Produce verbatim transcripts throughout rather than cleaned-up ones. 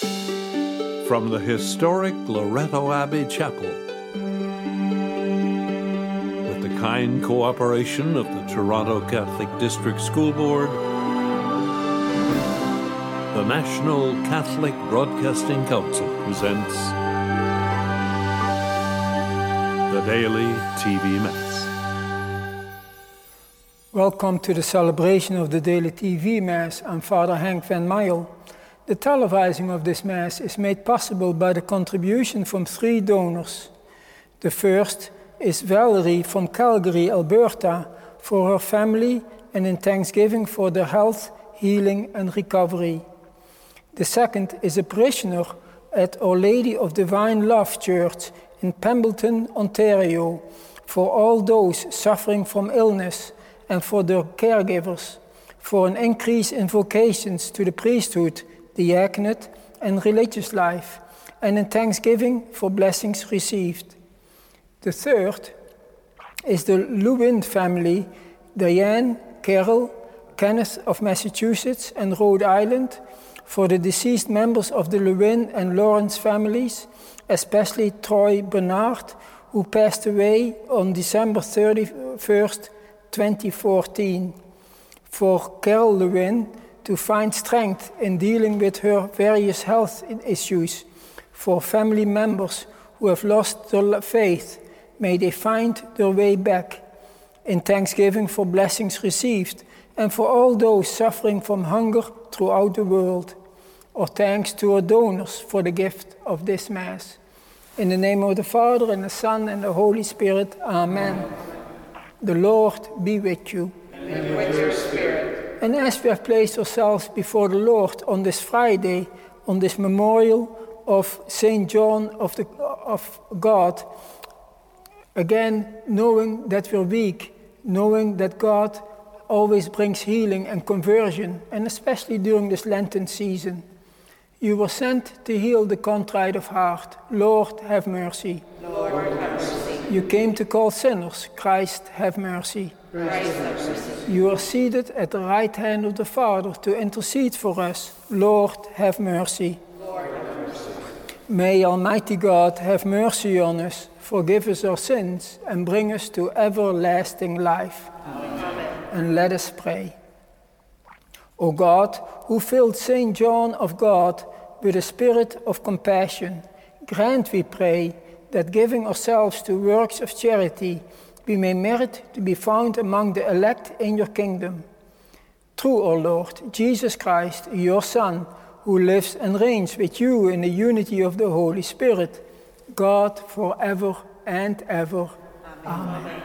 From the historic Loretto Abbey Chapel, with the kind cooperation of the Toronto Catholic District School Board, the National Catholic Broadcasting Council presents the Daily T V Mass. Welcome to the celebration of the Daily T V Mass. I'm Father Henk van Meyl. The televising of this Mass is made possible by the contribution from three donors. The first is Valerie from Calgary, Alberta, for her family and in thanksgiving for their health, healing and recovery. The second is a parishioner at Our Lady of Divine Love Church in Pembleton, Ontario, for all those suffering from illness and for their caregivers, for an increase in vocations to the priesthood, diaconate and religious life, and in thanksgiving for blessings received. The third is the Lewin family, Diane, Carol, Kenneth of Massachusetts and Rhode Island, for the deceased members of the Lewin and Lawrence families, especially Troy Bernard, who passed away on December thirty-first, twenty fourteen. For Carol Lewin, to find strength in dealing with her various health issues. For family members who have lost their faith, may they find their way back. In thanksgiving for blessings received, and for all those suffering from hunger throughout the world. Our thanks to our donors for the gift of this Mass. In the name of the Father, and the Son, and the Holy Spirit. Amen. Amen. The Lord be with you. And with your spirit. And as we have placed ourselves before the Lord on this Friday, on this memorial of Saint John of, the, of God, again, knowing that we're weak, knowing that God always brings healing and conversion, and especially during this Lenten season. You were sent to heal the contrite of heart. Lord, have mercy. Lord, have mercy. You came to call sinners. Christ, have mercy. Christ, have mercy. You are seated at the right hand of the Father to intercede for us. Lord, have mercy. Lord, have mercy. May Almighty God have mercy on us, forgive us our sins, and bring us to everlasting life. Amen. And let us pray. O God, who filled Saint John of God with a spirit of compassion, grant, we pray, that giving ourselves to works of charity, we may merit to be found among the elect in your kingdom. Through our Lord Jesus Christ, your Son, who lives and reigns with you in the unity of the Holy Spirit, God forever and ever. Amen. Amen.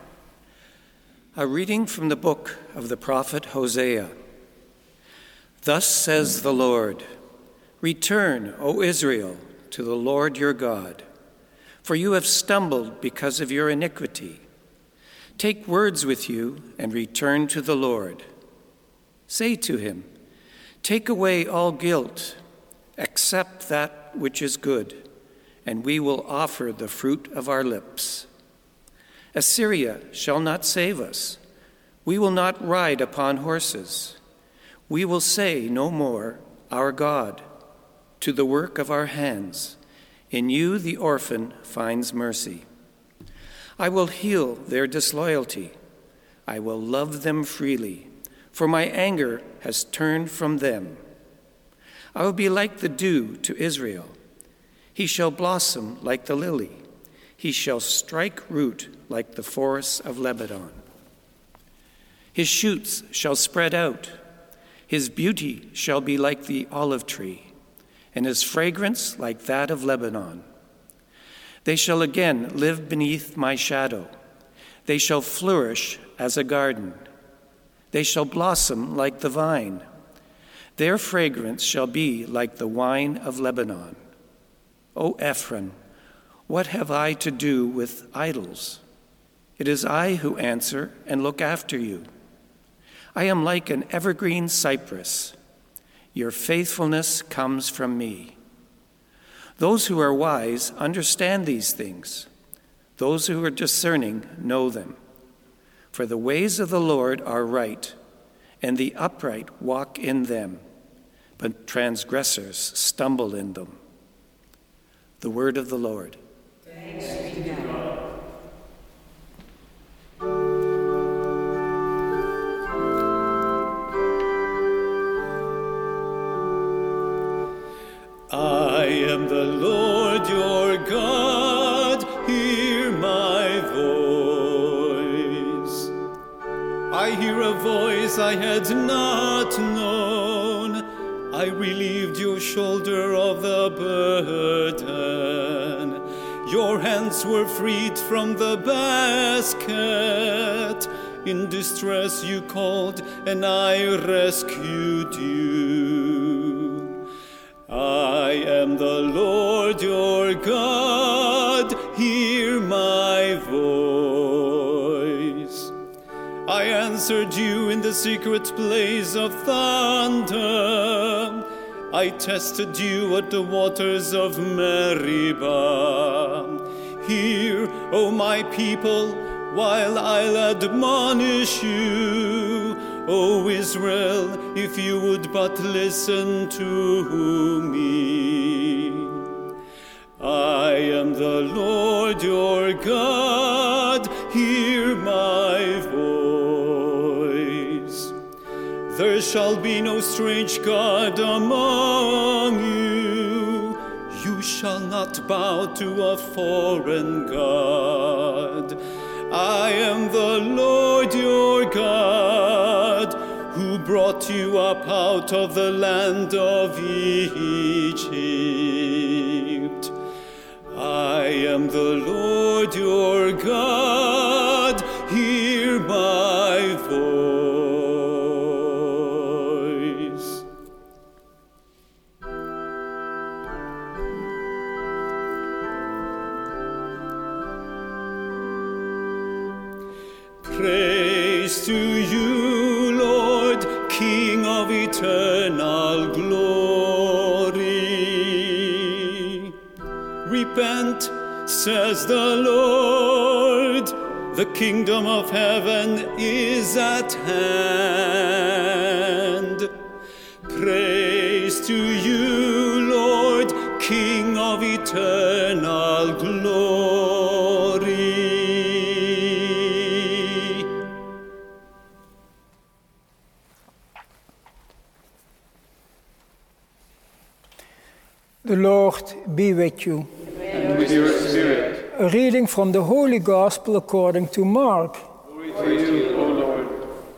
A reading from the book of the prophet Hosea. Thus says the Lord, return, O Israel, to the Lord your God, for you have stumbled because of your iniquity. Take words with you and return to the Lord. Say to him, take away all guilt, accept that which is good, and we will offer the fruit of our lips. Assyria shall not save us. We will not ride upon horses. We will say no more, our God, to the work of our hands. In you the orphan finds mercy. I will heal their disloyalty. I will love them freely, for my anger has turned from them. I will be like the dew to Israel. He shall blossom like the lily. He shall strike root like the forests of Lebanon. His shoots shall spread out. His beauty shall be like the olive tree, and his fragrance like that of Lebanon. They shall again live beneath my shadow. They shall flourish as a garden. They shall blossom like the vine. Their fragrance shall be like the wine of Lebanon. O Ephraim, what have I to do with idols? It is I who answer and look after you. I am like an evergreen cypress. Your faithfulness comes from me. Those who are wise understand these things. Those who are discerning know them. For the ways of the Lord are right, and the upright walk in them. but transgressors stumble in them. The word of the Lord. Thanks be to God. I am the Lord your God, hear my voice. I hear a voice I had not known. I relieved your shoulder of the burden. Your hands were freed from the basket. In distress you called, and I rescued you. I am the Lord your God, hear my voice. I answered you in the secret place of thunder. I tested you at the waters of Meribah. Hear, O my people, while I'll admonish you. O Israel, if you would but listen to me. I am the Lord your God, hear my voice. There shall be no strange god among you. You shall not bow to a foreign god. I am the Lord your God, who brought you up out of the land of Egypt. I am the Lord your God, hear my voice. Praise to you, Lord, King of eternal glory. Repent, says the Lord, the kingdom of heaven is at hand. Praise to you, Lord, King of eternal glory. The Lord be with you. And with your spirit. A reading from the Holy Gospel according to Mark. Glory to you, O Lord.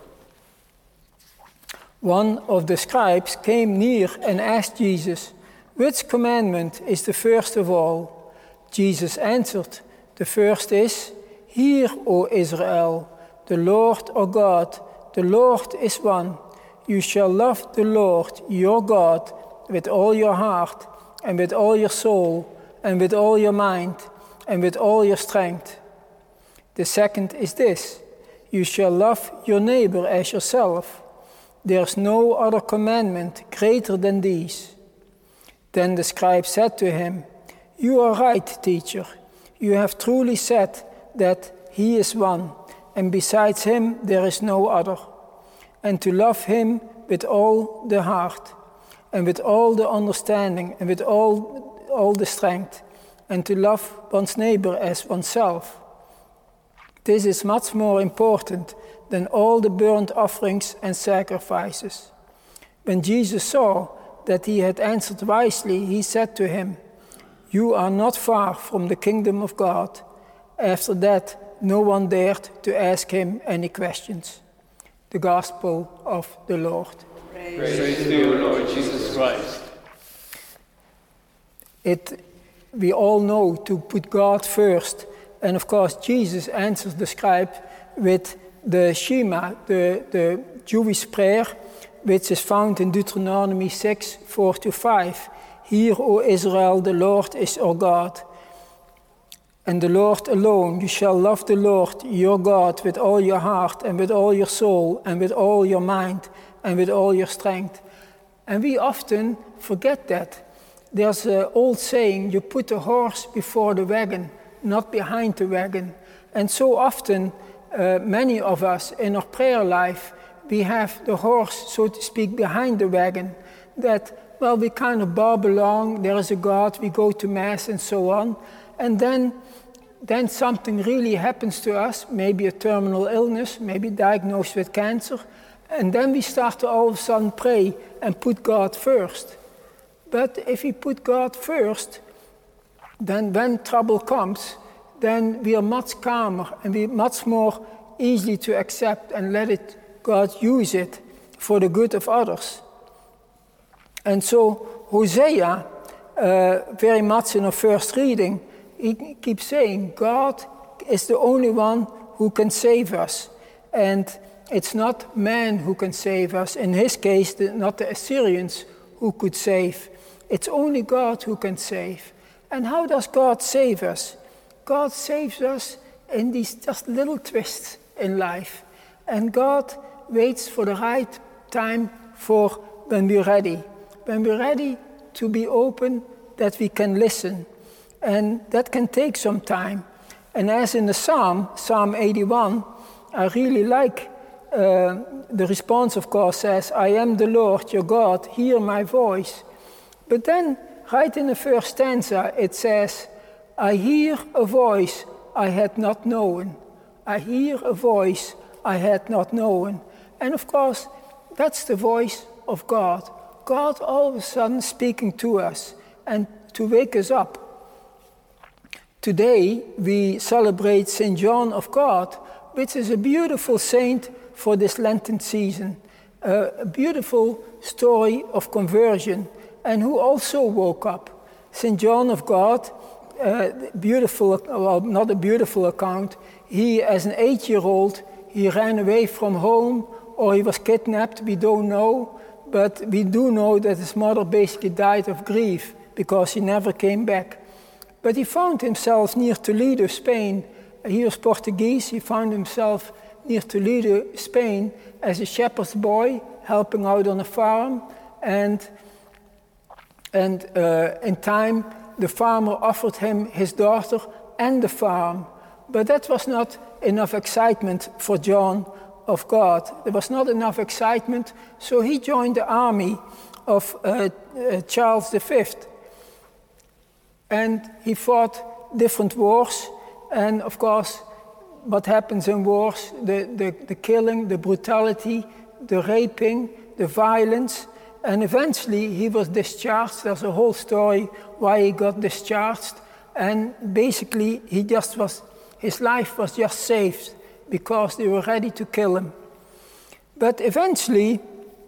One of the scribes came near and asked Jesus, "Which commandment is the first of all?" Jesus answered, "The first is, Hear, O Israel, the Lord our God, the Lord is one. You shall love the Lord your God with all your heart, and with all your soul, and with all your mind, and with all your strength. The second is this, you shall love your neighbor as yourself. There is no other commandment greater than these." Then the scribe said to him, "You are right, teacher. You have truly said that he is one, and besides him there is no other. And to love him with all the heart, and with all the understanding, and with all, all the strength, and to love one's neighbor as oneself. This is much more important than all the burnt offerings and sacrifices." When Jesus saw that he had answered wisely, he said to him, "You are not far from the kingdom of God." After that, no one dared to ask him any questions. The Gospel of the Lord. Praise to you, Lord Jesus Christ. It, we all know to put God first. And of course, Jesus answers the scribe with the Shema, the, the Jewish prayer, which is found in Deuteronomy six, four to five. "Hear, O Israel, the Lord is our God. And the Lord alone, you shall love the Lord your God with all your heart, and with all your soul, and with all your mind, and with all your strength." And we often forget that. There's an old saying, you put the horse before the wagon, not behind the wagon. And so often, uh, many of us in our prayer life, we have the horse, so to speak, behind the wagon. that, well, we kind of bob along, there is a God, we go to Mass and so on, and then, then something really happens to us, maybe a terminal illness, maybe diagnosed with cancer, and then we start to all of a sudden pray and put God first. But if we put God first, then when trouble comes, then we are much calmer and we are much more easy to accept and let it, God use it for the good of others. And so Hosea, uh, very much in our first reading, he keeps saying, God is the only one who can save us. And it's not man who can save us. In his case, the, not the Assyrians who could save. It's only God who can save. And how does God save us? God saves us in these just little twists in life. And God waits for the right time for when we're ready. When we're ready to be open, that we can listen. And that can take some time. And as in the Psalm, Psalm eighty-one, I really like uh, the response of God says, I am the Lord your God, hear my voice. But then, right in the first stanza, it says, I hear a voice I had not known. I hear a voice I had not known. And of course, that's the voice of God. God all of a sudden speaking to us and to wake us up. Today, we celebrate Saint John of God, which is a beautiful saint for this Lenten season. Uh, a beautiful story of conversion, and who also woke up. Saint John of God, uh, beautiful, well, not a beautiful account. He, as an eight-year-old, he ran away from home, or he was kidnapped, we don't know. But we do know that his mother basically died of grief, because he never came back. But he found himself near Toledo, Spain. He was Portuguese, he found himself near Toledo, Spain, as a shepherd's boy, helping out on a farm. And And uh, in time, the farmer offered him his daughter and the farm. But that was not enough excitement for John of God. There was not enough excitement, so he joined the army of uh, uh, Charles the Fifth. And he fought different wars. And of course, what happens in wars, the, the, the killing, the brutality, the raping, the violence. And eventually he was discharged. There's a whole story why he got discharged. And basically he just was, his life was just saved because they were ready to kill him. But eventually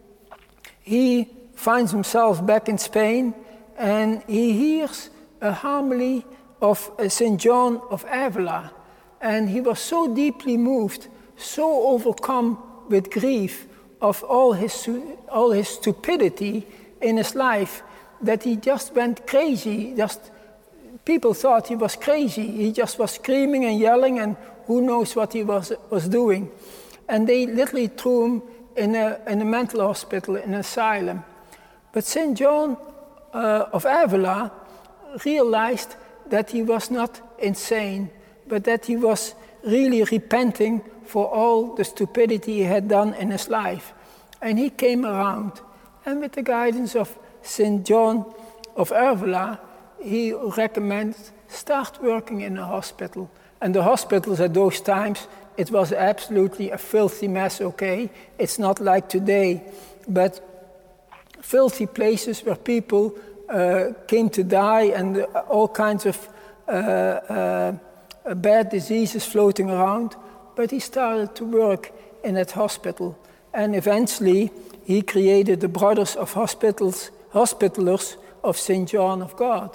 he finds himself back in Spain and he hears a homily of Saint John of Avila. And he was so deeply moved, so overcome with grief of all his, all his stupidity in his life, that he just went crazy. Just people thought he was crazy. He just was screaming and yelling, and who knows what he was, was doing. And they literally threw him in a, in a mental hospital, in an asylum. But Saint John uh, of Avila realized that he was not insane, but that he was really repenting for all the stupidity he had done in his life. And he came around. And with the guidance of Saint John of Avila, he recommended start working in a hospital. And the hospitals at those times, it was absolutely a filthy mess, okay? It's not like today, but filthy places where people uh, came to die and uh, all kinds of uh, uh, bad diseases floating around. But he started to work in that hospital. And eventually, he created the Brothers of Hospitals, Hospitalers of Saint John of God.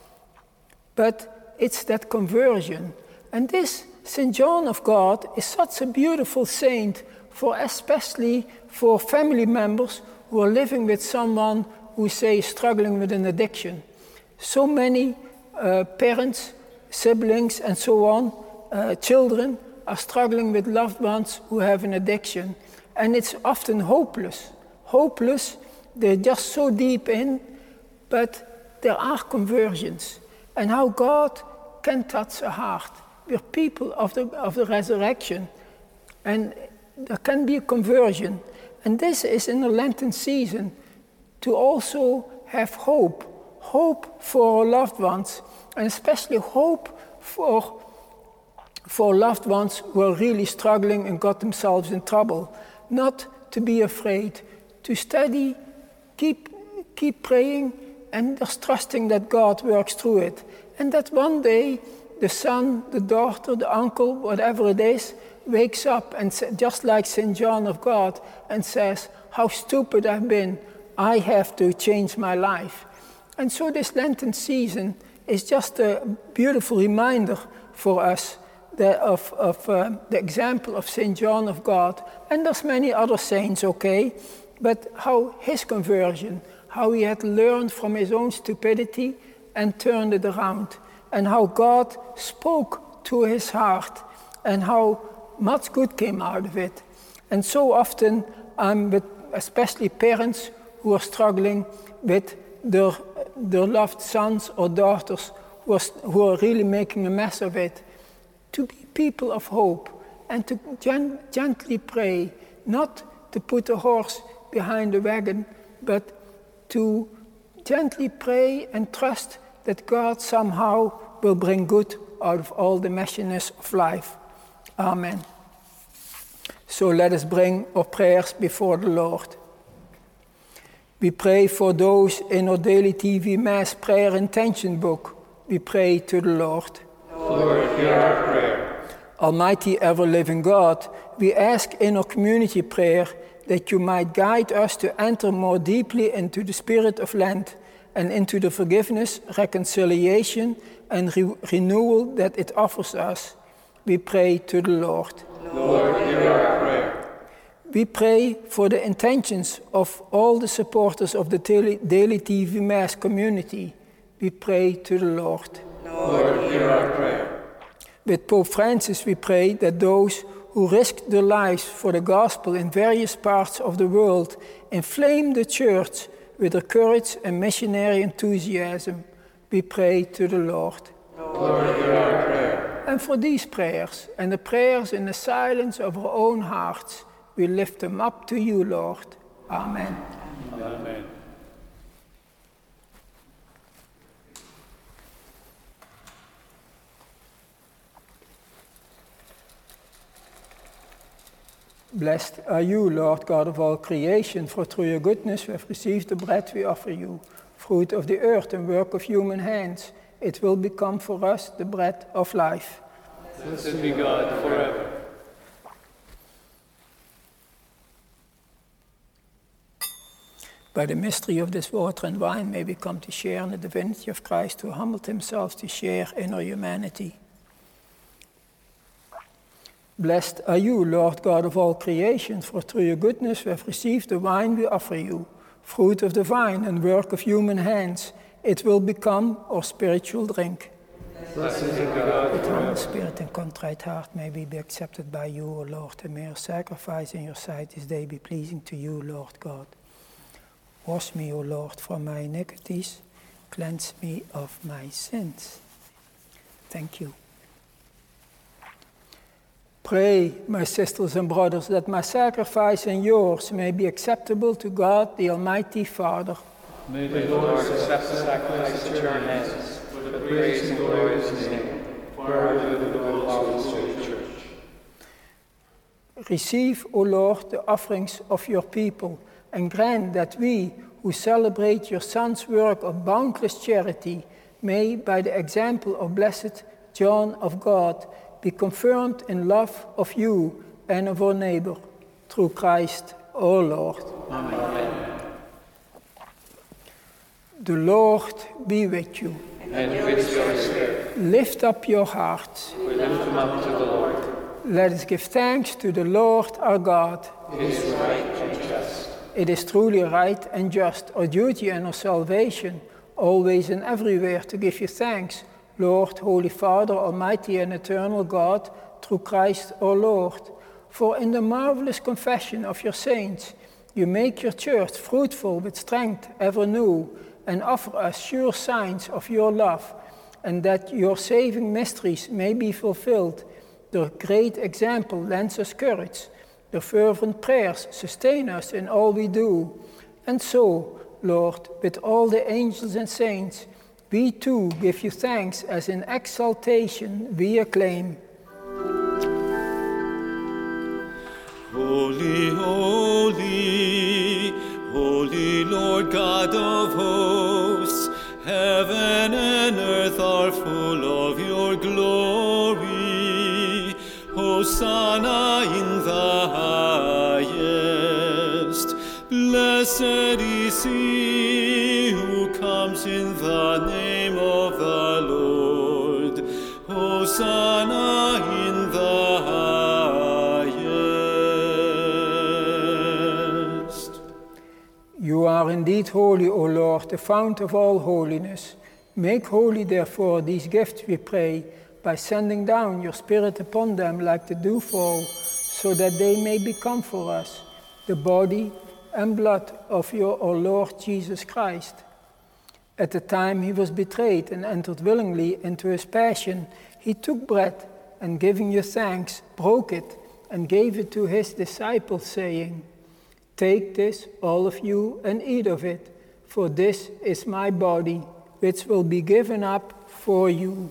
But it's that conversion. And this Saint John of God is such a beautiful saint, for especially for family members who are living with someone who, say, is struggling with an addiction. So many uh, parents, siblings, and so on, uh, children, are struggling with loved ones who have an addiction. And it's often hopeless. Hopeless, they're just so deep in, but there are conversions. And how God can touch a heart. We're people of the, of the resurrection. And there can be a conversion. And this is in the Lenten season to also have hope. Hope for our loved ones, and especially hope for, for loved ones who are really struggling and got themselves in trouble. Not to be afraid, to study, keep, keep praying, and just trusting that God works through it. And that one day, the son, the daughter, the uncle, whatever it is, wakes up and just like Saint John of God and says, how stupid I've been, I have to change my life. And so this Lenten season is just a beautiful reminder for us that of, of uh, the example of Saint John of God. And there's many other saints, okay, but how his conversion, how he had learned from his own stupidity and turned it around, and how God spoke to his heart, and how much good came out of it. And so often I'm with especially parents who are struggling with their, their loved sons or daughters who are, who are really making a mess of it, to be people of hope and to gen- gently pray, not to put a horse behind the wagon, but to gently pray and trust that God somehow will bring good out of all the messiness of life. Amen. So let us bring our prayers before the Lord. We pray for those in our daily T V Mass prayer intention book. We pray to the Lord. Lord, hear our prayer. Almighty ever-living God, we ask in our community prayer that you might guide us to enter more deeply into the spirit of Lent and into the forgiveness, reconciliation, and re- renewal that it offers us. We pray to the Lord. Lord, hear our prayer. We pray for the intentions of all the supporters of the daily, daily T V Mass community. We pray to the Lord. Lord, hear our prayer. With Pope Francis, we pray that those who risked their lives for the gospel in various parts of the world inflame the church with their courage and missionary enthusiasm. We pray to the Lord. Lord, hear our prayer. And for these prayers and the prayers in the silence of our own hearts, we lift them up to you, Lord. Amen. Amen. Blessed are you, Lord God of all creation, for through your goodness we have received the bread we offer you, fruit of the earth and work of human hands. It will become for us the bread of life. Blessed be God forever. By the mystery of this water and wine may we come to share in the divinity of Christ, who humbled himself to share in our humanity. Blessed are you, Lord God of all creation, for through your goodness we have received the wine we offer you, fruit of the vine and work of human hands. It will become our spiritual drink. Blessed be God With humble forever. spirit and contrite heart may we be accepted by you, O Lord, and may our sacrifice in your sight this day be pleasing to you, Lord God. Wash me, O Lord, from my iniquities, cleanse me of my sins. Thank you. Pray, my sisters and brothers, that my sacrifice and yours may be acceptable to God, the Almighty Father. May the Lord accept the sacrifice at your hands for the praise and glory of his name, for our good and the will of his holy church. Receive, O Lord, the offerings of your people, and grant that we, who celebrate your Son's work of boundless charity, may, by the example of blessed John of God, be confirmed in love of you and of our neighbor, through Christ our Lord. Amen. The Lord be with you. And with your spirit, Lift up your hearts. we lift them up to the Lord. Let us give thanks to the Lord our God. It is right and just. It is truly right and just, our duty and our salvation, always and everywhere to give you thanks, Lord, Holy Father, Almighty and Eternal God, through Christ our Lord. For in the marvelous confession of your saints, you make your church fruitful with strength ever new, and offer us sure signs of your love, and that your saving mysteries may be fulfilled. The great example lends us courage. The fervent prayers sustain us in all we do. And so, Lord, with all the angels and saints, we too give you thanks as in exaltation we acclaim. Holy, holy, holy Lord God of hosts, heaven and earth are full of your glory. Hosanna in the highest. Blessed is he who comes in the name of the Lord. Hosanna in the highest. You are indeed holy, O Lord, the fount of all holiness. Make holy, therefore, these gifts, we pray, by sending down your Spirit upon them like the dewfall, so that they may become for us the body and blood of your O Lord Jesus Christ. At the time he was betrayed and entered willingly into his passion, he took bread and, giving you thanks, broke it and gave it to his disciples, saying, "Take this, all of you, and eat of it, for this is my body, which will be given up for you."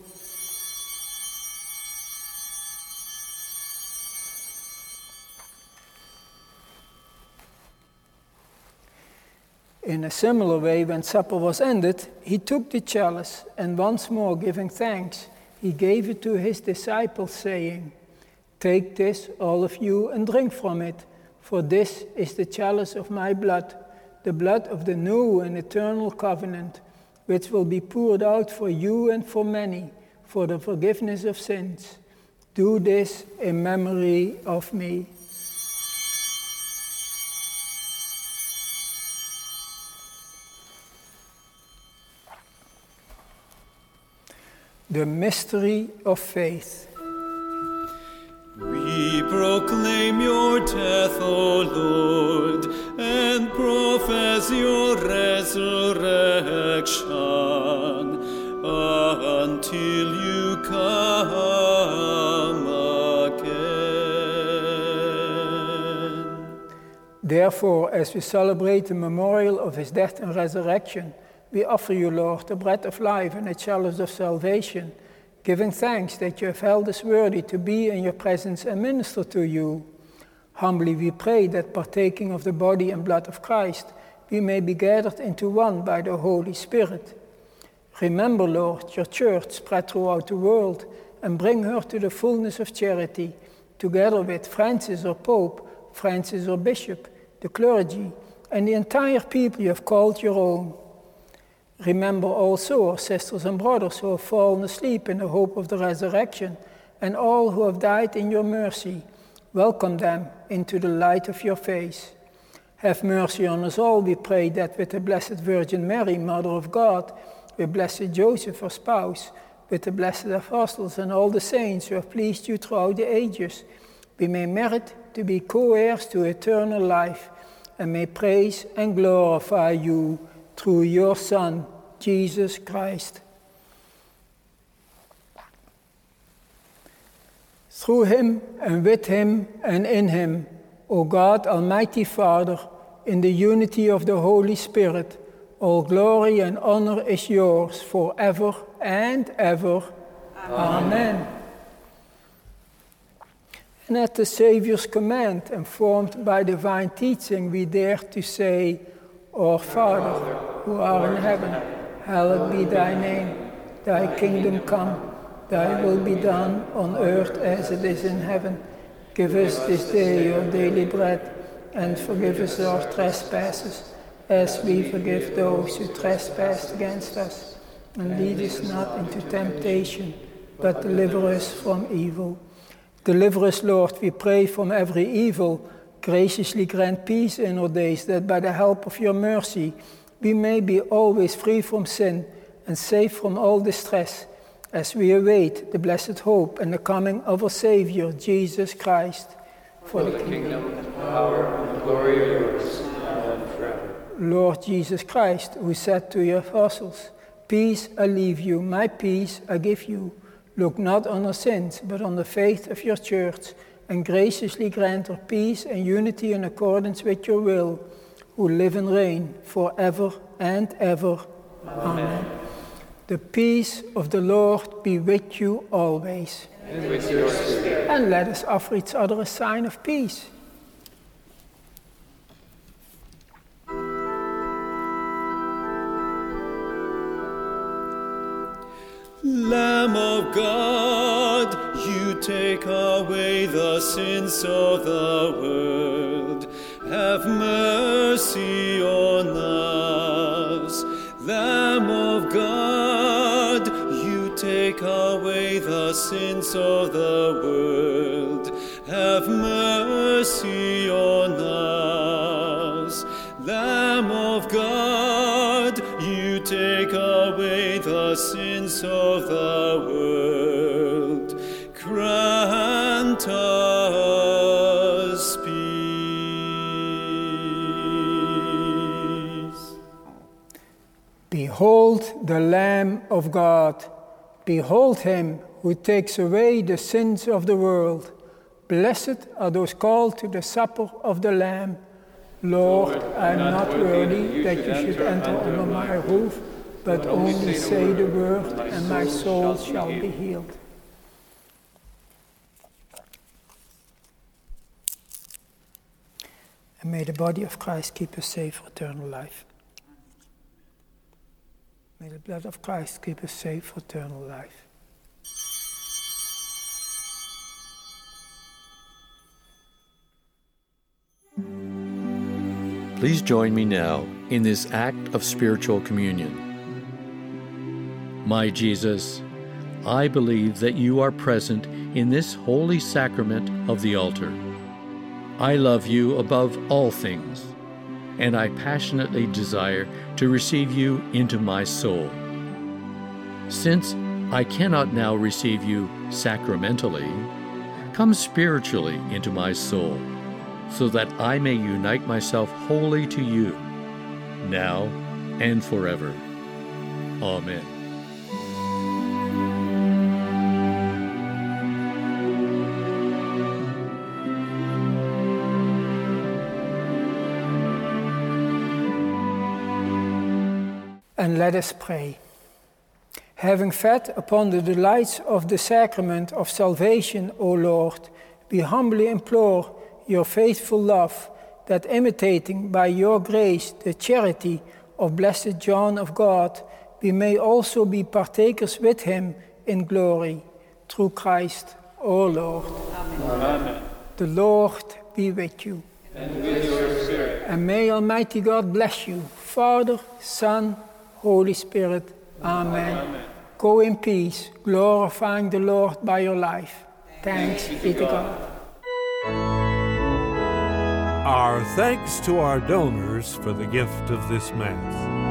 In a similar way, when supper was ended, he took the chalice, and once more giving thanks, he gave it to his disciples, saying, "Take this, all of you, and drink from it, for this is the chalice of my blood, the blood of the new and eternal covenant, which will be poured out for you and for many, for the forgiveness of sins. Do this in memory of me." The mystery of faith. We proclaim your death, O Lord, and profess your resurrection until you come again. Therefore, as we celebrate the memorial of his death and resurrection, we offer you, Lord, the bread of life and the chalice of salvation, giving thanks that you have held us worthy to be in your presence and minister to you. Humbly we pray that, partaking of the body and blood of Christ, we may be gathered into one by the Holy Spirit. Remember, Lord, your church spread throughout the world, and bring her to the fullness of charity, together with Francis our Pope, Francis our Bishop, the clergy, and the entire people you have called your own. Remember also our sisters and brothers who have fallen asleep in the hope of the resurrection, and all who have died in your mercy. Welcome them into the light of your face. Have mercy on us all, we pray, that with the Blessed Virgin Mary, Mother of God, with Blessed Joseph, her spouse, with the blessed apostles and all the saints who have pleased you throughout the ages, we may merit to be co-heirs to eternal life, and may praise and glorify you through your Son, Jesus Christ. Through him, and with him, and in him, O God, Almighty Father, in the unity of the Holy Spirit, all glory and honor is yours forever and ever. Amen. Amen. And at the Saviour's command, informed by divine teaching, we dare to say, Our Father, who art in heaven, hallowed be thy name. Thy kingdom come, thy will be done on earth as it is in heaven. Give us this day our daily bread, and forgive us our trespasses, as we forgive those who trespass against us. And lead us not into temptation, but deliver us from evil. Deliver us, Lord, we pray, from every evil. Graciously grant peace in our days, that by the help of your mercy we may be always free from sin and safe from all distress, as we await the blessed hope and the coming of our Savior, Jesus Christ. For the kingdom, and power, and glory are yours, now and forever. Lord Jesus Christ, who said to your apostles, "Peace I leave you, my peace I give you. Look not on our sins, but on the faith of your church, and graciously grant her peace and unity in accordance with your will. who live and reign forever and ever. Amen. Amen. The peace of the Lord be with you always. And with your spirit. And let us offer each other a sign of peace. Lamb of God, you take away the sins of the world. Have mercy on us. Lamb of God, you take away the sins of the world. Have mercy on us. Lamb of God, you take away the sins of the world. Grant us peace. Behold the Lamb of God. Behold him who takes away the sins of the world. Blessed are those called to the supper of the Lamb. Lord, I am not worthy that you should enter under my roof, but only say the word, and my soul shall be healed. And may the body of Christ keep us safe for eternal life. May the blood of Christ keep us safe for eternal life. Please join me now in this act of spiritual communion. My Jesus, I believe that you are present in this holy sacrament of the altar. I love you above all things, and I passionately desire to receive you into my soul. Since I cannot now receive you sacramentally, come spiritually into my soul, so that I may unite myself wholly to you, now and forever. Amen. And let us pray. Having fed upon the delights of the sacrament of salvation, O Lord, we humbly implore your faithful love, that imitating by your grace the charity of blessed John of God, we may also be partakers with him in glory, through Christ our Lord. Amen. Amen. The Lord be with you. And with your spirit. And may Almighty God bless you, Father, Son, Holy Spirit. Amen. Amen. Go in peace, glorifying the Lord by your life. Thanks, Thanks be to God. God. Our thanks to our donors for the gift of this Mass.